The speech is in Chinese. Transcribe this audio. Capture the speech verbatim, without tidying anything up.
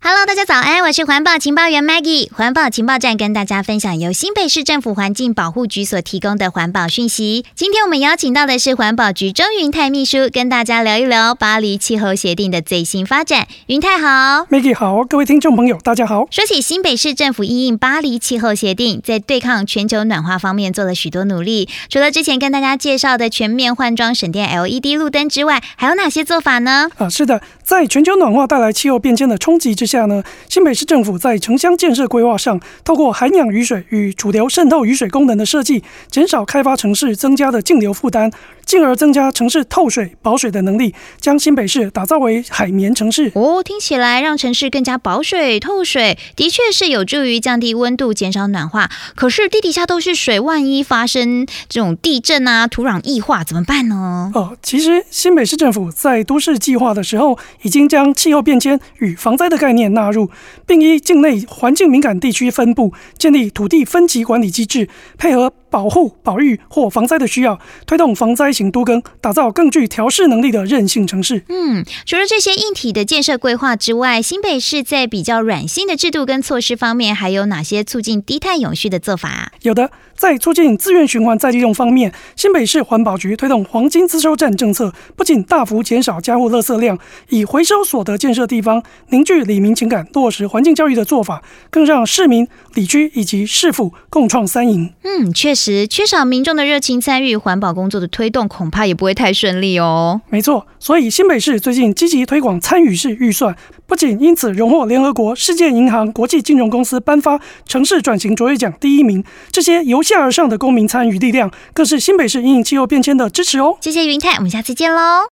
Hello， 大家早安，我是环保情报员 Maggie。环保情报站跟大家分享由新北市政府环境保护局所提供的环保讯息。今天我们邀请到的是环保局周云泰秘书，跟大家聊一聊巴黎气候协定的最新发展。云泰好 ，Maggie 好，各位听众朋友大家好。 说起新北市政府因应巴黎气候协定，在对抗全球暖化方面做了许多努力。除了之前跟大家介绍的全面换装省电 L E D 路灯之外，还有哪些做法呢？ 啊，是的，在全球暖化带来气候变迁的冲击之下呢，新北市政府在城乡建设规划上，透过涵养雨水与主流渗透雨水功能的设计，减少开发城市增加的径流负担，进而增加城市透水保水的能力，将新北市打造为海绵城市。 哦，听起来让城市更加保水透水，的确是有助于降低温度，减少暖化。可是地底下都是水，万一发生这种地震啊、土壤异化怎么办呢？ 哦，其实新北市政府在都市计划的时候，已经将气候变迁与防灾的概念纳入，并依境内环境敏感地区分布，建立土地分级管理机制，配合保护、保育或防灾的需要，推动防灾型都更，打造更具调适能力的韧性城市。 嗯，除了这些硬体的建设规划之外，新北市在比较软性的制度跟措施方面，还有哪些促进低碳永续的做法啊？ 有的，在促进资源循环再利用方面，新北市环保局推动黄金资收站政策，不仅大幅减少家户垃圾量，以回收所得建设地方，凝聚里民情感，落实环境教育的做法，更让市民、里区以及市府共创三赢。 嗯，确实，缺少民众的热情参与环保工作的推动，恐怕也不会太顺利哦。 没错，所以新北市最近积极推广参与式预算，不仅因此荣获联合国世界银行国际金融公司颁发城市转型卓越奖第一名，这些由下而上的公民参与力量，更是新北市因应气候变迁的支持哦。 谢谢云泰，我们下次见喽。